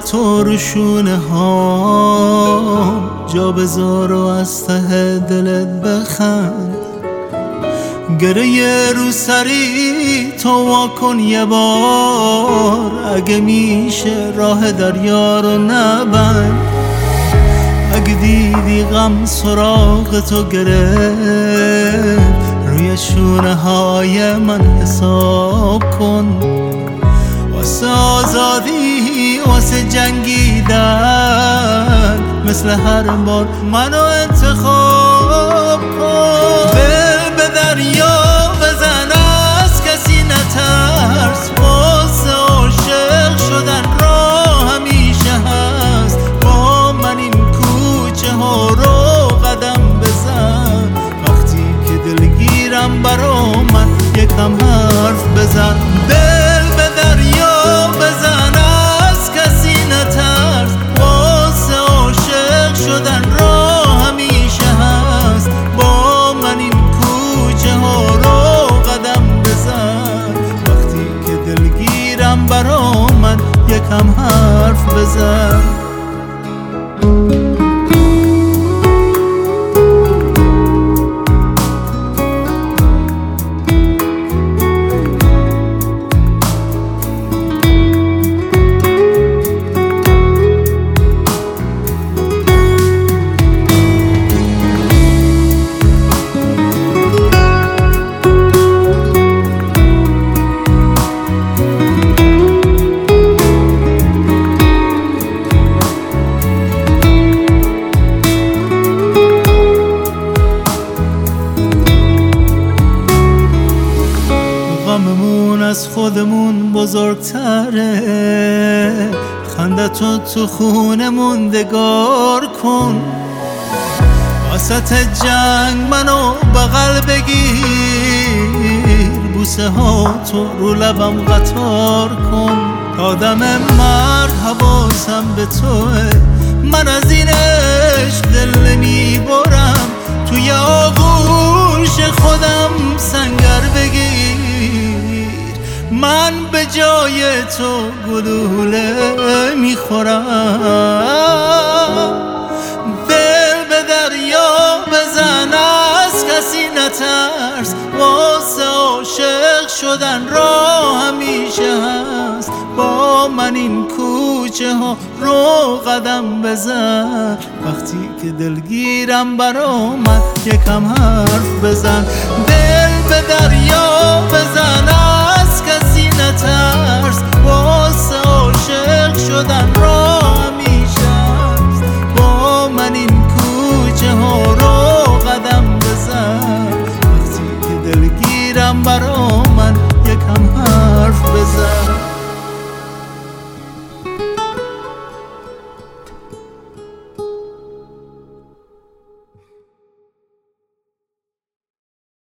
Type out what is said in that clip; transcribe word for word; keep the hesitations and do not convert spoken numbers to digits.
تو رو شونه ها جا بذار و از ته دلت بخند. گره رو سری تو واکن یه بار، اگه میشه راه دریا رو نبند. اگه دیدی غم سراغ تو گرفت، روی شونه های من حساب کن. واسه آزادی واسه جنگیدن، مثل هر بار منو انتخاب کن. دل به دریا بزن از کسی نترس، واسه عاشق شدن راه همیشه هست. با من این کوچه ها رو قدم بزن، وقتی که دلگیرم برا من یکم حرف بزن. دل به دریا بزن از کسی نترس، واسه عاشق شدن راه همیشه هست. با من این کوچه ها رو قدم بزن، وقتی که دلگیرم برا من یکم حرف بزن. غممون از خودمون بزرگتره، خندتو تو خونه موندگار کن. وسط جنگ منو بغل بگیر، بوسه ها تو رو لبم قطار کن. آدم مرد حواسم به توه، من از این عشق دل نمیبرم. توی آغوش خودم سنگر بگیر، من به جای تو گلوله میخورم. دل به دریا بزن از کسی نترس، واسه عاشق شدن راه همیشه هست. با من این کوچه ها رو قدم بزن، وقتی که دلگیرم برا من یکم حرف بزن. دل به دریا بزن از کسی نترس،